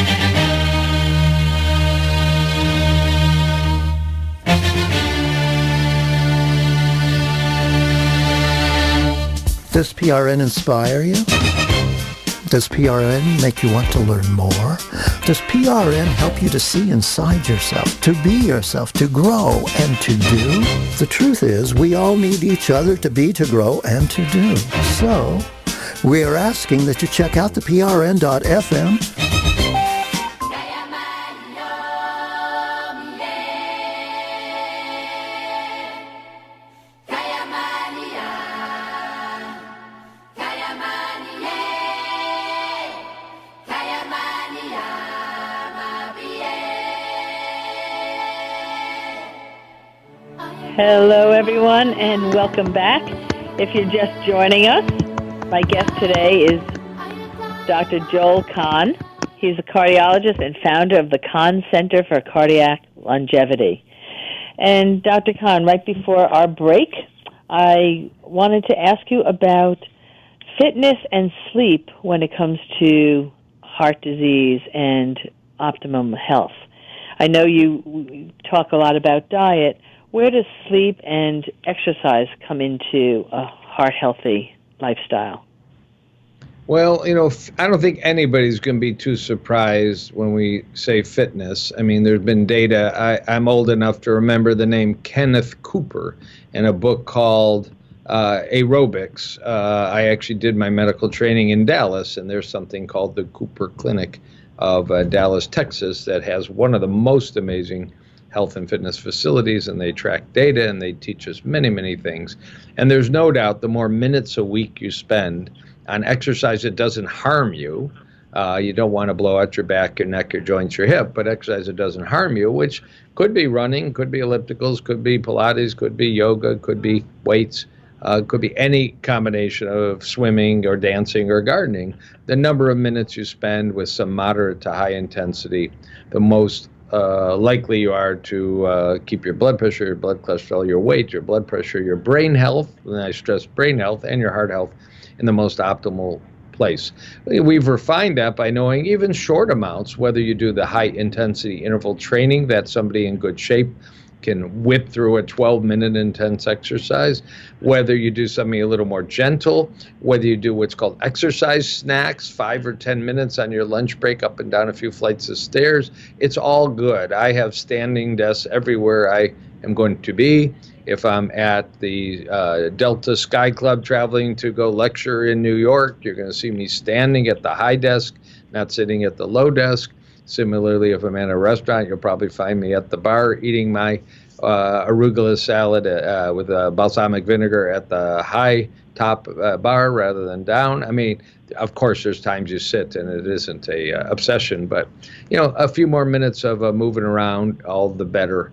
Does PRN inspire you? Does PRN make you want to learn more? Does PRN help you to see inside yourself, to be yourself, to grow and to do? The truth is, we all need each other to be, to grow, and to do. So, we are asking that you check out the PRN.FM. Hello, everyone, and welcome back. If you're just joining us, my guest today is Dr. Joel Kahn. He's a cardiologist and founder of the Kahn Center for Cardiac Longevity. And Dr. Kahn, right before our break, I wanted to ask you about fitness and sleep when it comes to heart disease and optimum health. I know you talk a lot about diet. Where does sleep and exercise come into a heart-healthy lifestyle? Well, I don't think anybody's going to be too surprised when we say fitness. I mean, there's been data. I'm old enough to remember the name Kenneth Cooper in a book called Aerobics. I actually did my medical training in Dallas, and there's something called the Cooper Clinic of Dallas, Texas, that has one of the most amazing health and fitness facilities, and they track data and they teach us many, many things. And there's no doubt the more minutes a week you spend on exercise that doesn't harm you, you don't want to blow out your back, your neck, your joints, your hip, but exercise that doesn't harm you, which could be running, could be ellipticals, could be Pilates, could be yoga, could be weights. Could be any combination of swimming or dancing or gardening. The number of minutes you spend with some moderate to high intensity, the most likely you are to keep your blood pressure, your blood cholesterol, your weight, your blood pressure, your brain health, and I stress brain health, and your heart health in the most optimal place. We've refined that by knowing even short amounts, whether you do the high intensity interval training that somebody in good shape can whip through a 12-minute intense exercise, whether you do something a little more gentle, whether you do what's called exercise snacks, 5 or 10 minutes on your lunch break up and down a few flights of stairs. It's all good. I have standing desks everywhere I am going to be. If I'm at the Delta Sky Club traveling to go lecture in New York, you're going to see me standing at the high desk, not sitting at the low desk. Similarly, if I'm at a restaurant, you'll probably find me at the bar eating my arugula salad with balsamic vinegar at the high top bar rather than down. I mean, of course, there's times you sit and it isn't a obsession, but, a few more minutes of moving around, all the better.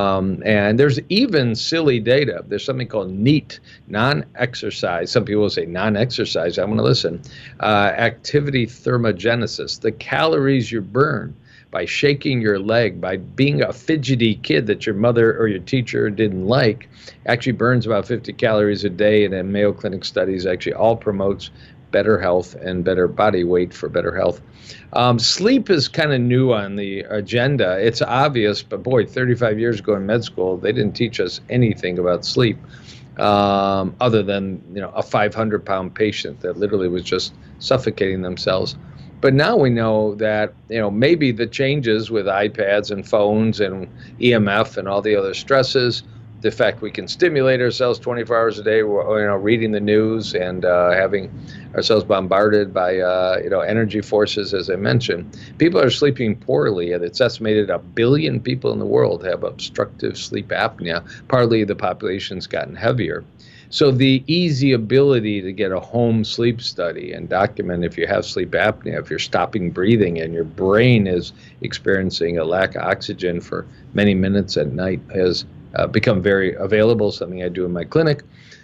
And there's even silly data. There's something called NEAT, non-exercise. Some people say non-exercise. I want to listen. Activity thermogenesis, the calories you burn by shaking your leg, by being a fidgety kid that your mother or your teacher didn't like, actually burns about 50 calories a day. And in Mayo Clinic studies, actually all promotes better health and better body weight for better health. Sleep is kind of new on the agenda. It's obvious, but boy, 35 years ago in med school, they didn't teach us anything about sleep other than, a 500-pound patient that literally was just suffocating themselves. But now we know that, maybe the changes with iPads and phones and EMF and all the other stresses, the fact we can stimulate ourselves 24 hours a day, reading the news and having ourselves bombarded by, energy forces, as I mentioned. People are sleeping poorly, and it's estimated 1 billion people in the world have obstructive sleep apnea. Partly the population's gotten heavier. So the easy ability to get a home sleep study and document if you have sleep apnea, if you're stopping breathing and your brain is experiencing a lack of oxygen for many minutes at night has become very available, something I do in my clinic.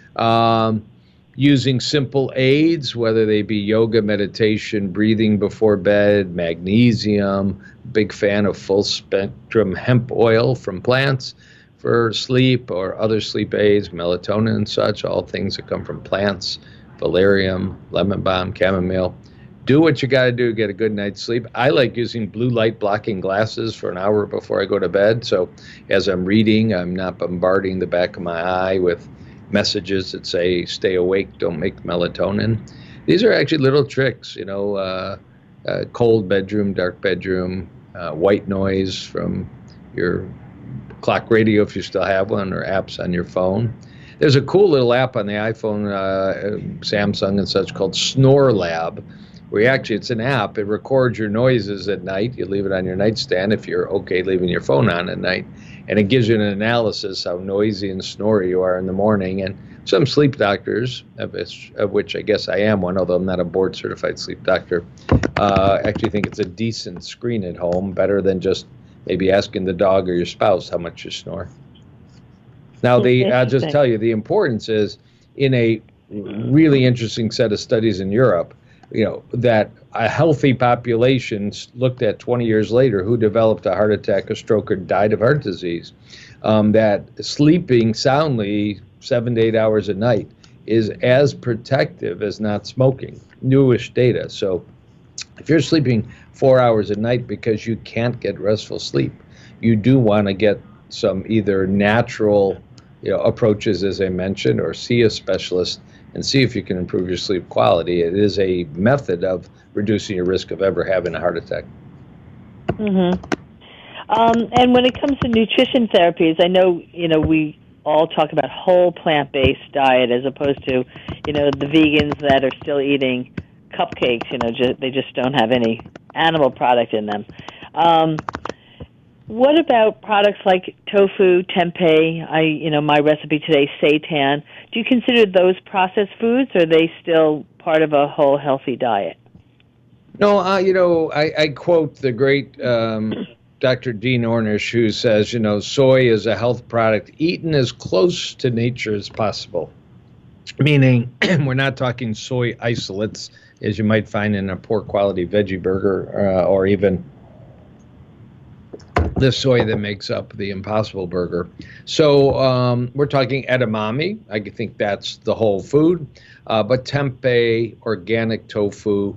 Using simple aids, whether they be yoga, meditation, breathing before bed, magnesium, big fan of full spectrum hemp oil from plants for sleep, or other sleep aids, melatonin and such, all things that come from plants, valerian, lemon balm, chamomile. Do what you got to do to get a good night's sleep. I like using blue light blocking glasses for an hour before I go to bed. So as I'm reading, I'm not bombarding the back of my eye with messages that say, stay awake, don't make melatonin. These are actually little tricks, cold bedroom, dark bedroom, white noise from your clock radio if you still have one, or apps on your phone. There's a cool little app on the iPhone, Samsung and such, called Snore Lab, where it's an app. It records your noises at night. You leave it on your nightstand if you're okay leaving your phone on at night. And it gives you an analysis how noisy and snory you are in the morning. And some sleep doctors, of which I guess I am one, although I'm not a board-certified sleep doctor, actually think it's a decent screen at home, better than just maybe asking the dog or your spouse how much you snore. Now, I'll just tell you, the importance is in a really interesting set of studies in Europe, that a healthy population looked at 20 years later who developed a heart attack, a stroke, or died of heart disease, that sleeping soundly 7 to 8 hours a night is as protective as not smoking. Newish data. So if you're sleeping 4 hours a night because you can't get restful sleep, you do want to get some either natural approaches, as I mentioned, or see a specialist and see if you can improve your sleep quality. It is a method of reducing your risk of ever having a heart attack. Mm-hmm. And when it comes to nutrition therapies, I know, we all talk about whole plant-based diet as opposed to, the vegans that are still eating cupcakes, they just don't have any animal product in them. What about products like tofu, tempeh? My recipe today, seitan. Do you consider those processed foods, or are they still part of a whole healthy diet? No, I quote the great Dr. Dean Ornish, who says, soy is a health product eaten as close to nature as possible. meaning we're not talking soy isolates, as you might find in a poor quality veggie burger, or even the soy that makes up the Impossible Burger. So we're talking edamame. I think that's the whole food. But tempeh, organic tofu,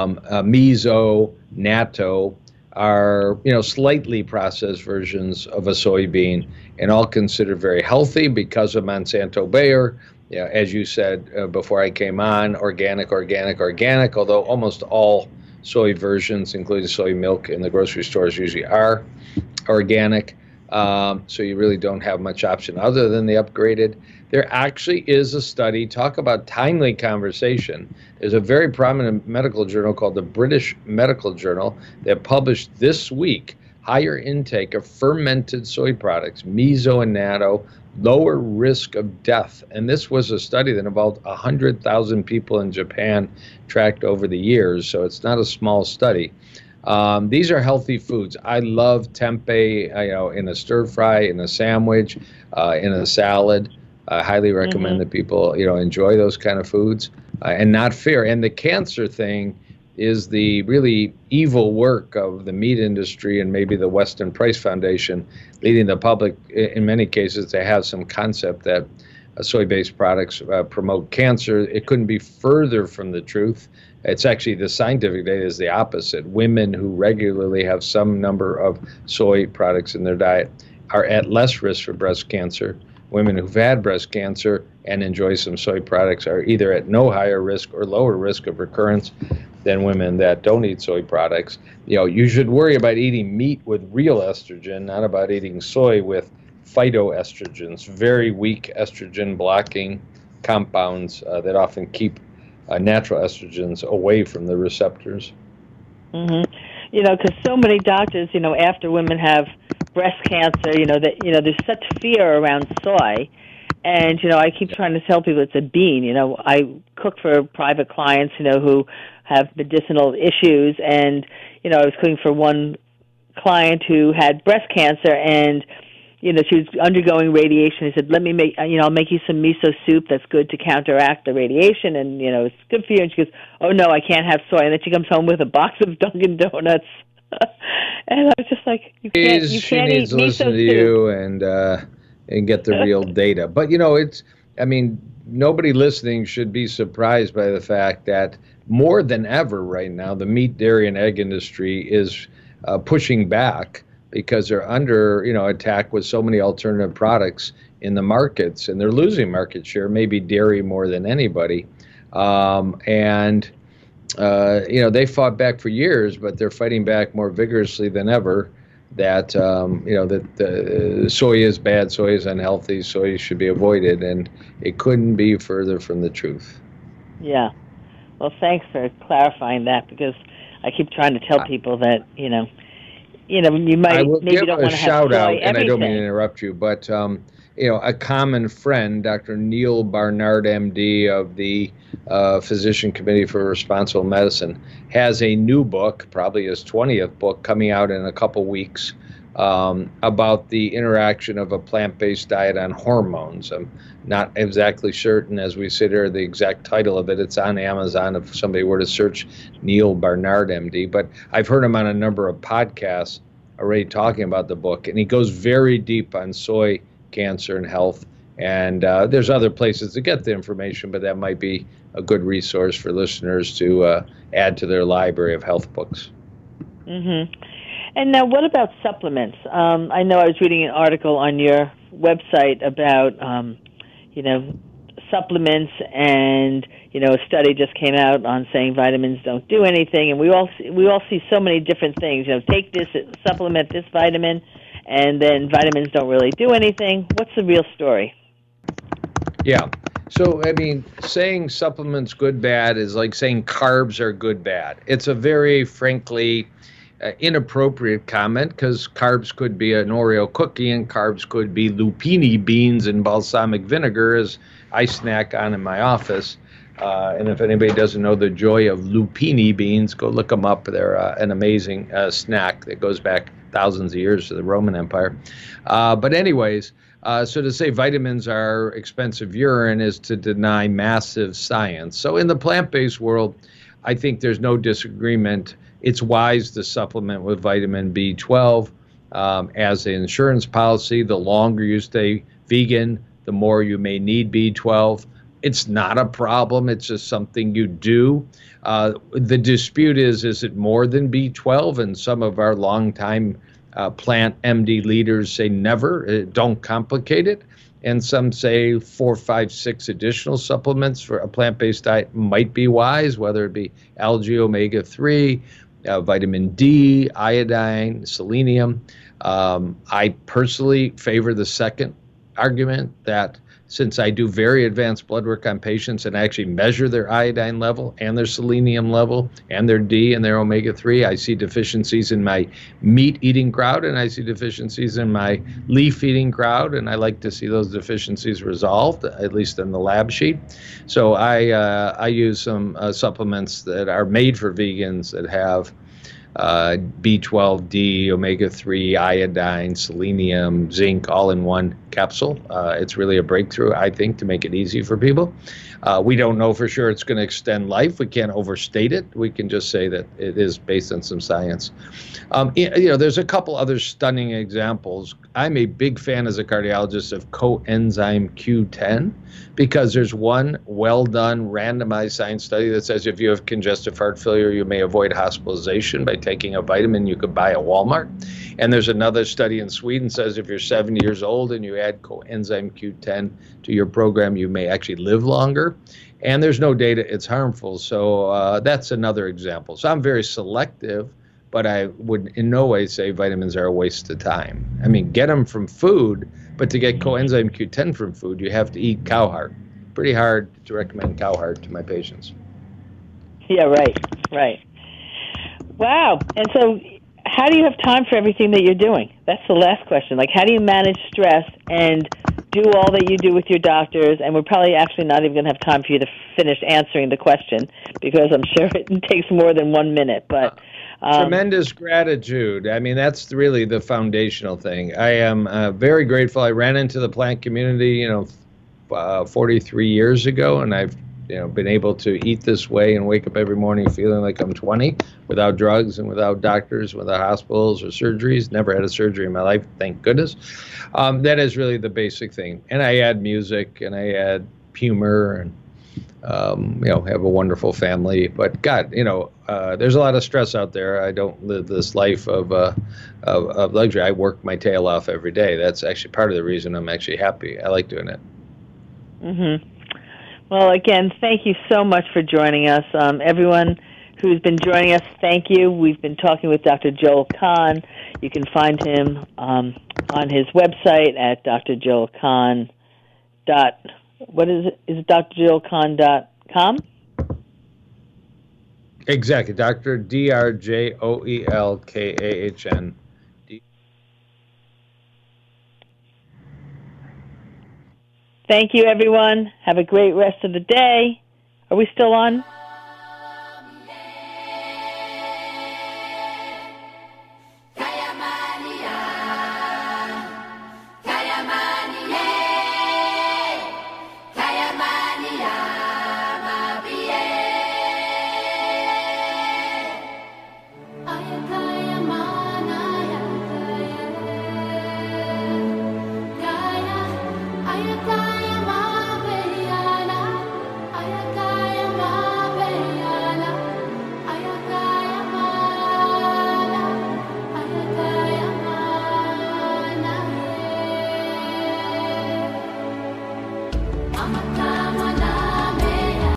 miso, natto are, slightly processed versions of a soybean, and all considered very healthy because of Monsanto Bayer. Yeah, as you said before I came on, organic, although almost all soy versions, including soy milk in the grocery stores, usually are organic. So you really don't have much option other than the upgraded. There actually is a study, talk about timely conversation. There's a very prominent medical journal called the British Medical Journal that published this week higher intake of fermented soy products, miso and natto, lower risk of death. And this was a study that involved 100,000 people in Japan tracked over the years, so it's not a small study. These are healthy foods. I love tempeh, in a stir fry, in a sandwich, in a salad. I highly recommend that people, enjoy those kind of foods and not fear. And the cancer thing is the really evil work of the meat industry and maybe the Weston Price Foundation, leading the public, in many cases, to have some concept that soy-based products promote cancer. It couldn't be further from the truth. It's actually, the scientific data is the opposite. Women who regularly have some number of soy products in their diet are at less risk for breast cancer. Women who've had breast cancer and enjoy some soy products are either at no higher risk or lower risk of recurrence than women that don't eat soy products. You should worry about eating meat with real estrogen, not about eating soy with phytoestrogens, very weak estrogen blocking compounds that often keep natural estrogens away from the receptors. Because so many doctors, after women have breast cancer, there's such fear around soy. And, I keep trying to tell people it's a bean. I cook for private clients, who have medicinal issues. And, I was cooking for one client who had breast cancer, and, she was undergoing radiation. He said, let me make, I'll make you some miso soup that's good to counteract the radiation, and, it's good for you. And she goes, oh, no, I can't have soy. And then she comes home with a box of Dunkin' Donuts. And I was just like, you can't eat to listen to you and get the real data. But, nobody listening should be surprised by the fact that more than ever right now, the meat, dairy, and egg industry is pushing back because they're under, attack with so many alternative products in the markets, and they're losing market share, maybe dairy more than anybody. They fought back for years, but they're fighting back more vigorously than ever that, that soy is bad, soy is unhealthy, soy should be avoided, and it couldn't be further from the truth. Yeah. Well, thanks for clarifying that, because I keep trying to tell people that, you might maybe don't want to have soy. I will give a shout out, and I don't mean to interrupt you, but a common friend, Dr. Neil Barnard, MD, of the Physician Committee for Responsible Medicine, has a new book, probably his 20th book, coming out in a couple weeks, about the interaction of a plant-based diet on hormones. I'm not exactly certain, as we sit here, the exact title of it. It's on Amazon if somebody were to search Neil Barnard, MD. But I've heard him on a number of podcasts already talking about the book, and he goes very deep on soy, cancer, and health. And there's other places to get the information, but that might be a good resource for listeners to add to their library of health books. And now, what about supplements? I know I was reading an article on your website about, supplements, and a study just came out on saying vitamins don't do anything, and we all see so many different things. Take this supplement, this vitamin, and then vitamins don't really do anything. What's the real story? Yeah. So, saying supplements good, bad is like saying carbs are good, bad. It's a very, frankly, inappropriate comment, because carbs could be an Oreo cookie and carbs could be lupini beans and balsamic vinegar, as I snack on in my office. And if anybody doesn't know the joy of lupini beans, go look them up. They're an amazing snack that goes back thousands of years to the Roman Empire. But anyways, So to say vitamins are expensive urine is to deny massive science. So in the plant-based world, I think there's no disagreement. It's wise to supplement with vitamin B12 as an insurance policy. The longer you stay vegan, the more you may need B12. It's not a problem. It's just something you do. The dispute is it more than B12? And some of our longtime plant MD leaders say never, don't complicate it. And some say 4, 5, 6 additional supplements for a plant-based diet might be wise, whether it be algae, omega-3, vitamin D, iodine, selenium. I personally favor the second argument, that since I do very advanced blood work on patients and I actually measure their iodine level and their selenium level and their D and their omega-3, I see deficiencies in my meat-eating crowd and I see deficiencies in my leaf-eating crowd, and I like to see those deficiencies resolved, at least in the lab sheet. So I use some supplements that are made for vegans that have B12, D, omega-3, iodine, selenium, zinc, all in one capsule. It's really a breakthrough, I think, to make it easy for people. We don't know for sure it's going to extend life. We can't overstate it. We can just say that it is based on some science. There's a couple other stunning examples. I'm a big fan as a cardiologist of coenzyme Q10 because there's one well-done randomized science study that says if you have congestive heart failure, you may avoid hospitalization by taking a vitamin you could buy at Walmart. And there's another study in Sweden that says if you're 70 years old and you add coenzyme Q10 to your program, you may actually live longer. And there's no data it's harmful. So that's another example. So I'm very selective, but I would in no way say vitamins are a waste of time. I mean, get them from food, but to get coenzyme Q10 from food, you have to eat cow heart. Pretty hard to recommend cow heart to my patients. Yeah, right. Wow. And so how do you have time for everything that you're doing? That's the last question. Like, how do you manage stress and do all that you do with your doctors? And we're probably actually not even going to have time for you to finish answering the question because I'm sure it takes more than 1 minute. But tremendous gratitude. I mean, that's really the foundational thing. I am very grateful. I ran into the plant community, 43 years ago, and I've been able to eat this way and wake up every morning feeling like I'm 20 without drugs and without doctors, without hospitals or surgeries. Never had a surgery in my life, thank goodness. That is really the basic thing. And I add music and I add humor and, have a wonderful family. But God, there's a lot of stress out there. I don't live this life of luxury. I work my tail off every day. That's actually part of the reason I'm actually happy. I like doing it. Mm-hmm. Well, again, thank you so much for joining us. Everyone who's been joining us, thank you. We've been talking with Dr. Joel Kahn. You can find him on his website at drjoelkahn. What is it? Is it drjoelkahn.com? Exactly, Dr. DRJOELKAHN. Thank you, everyone. Have a great rest of the day. Are we still on?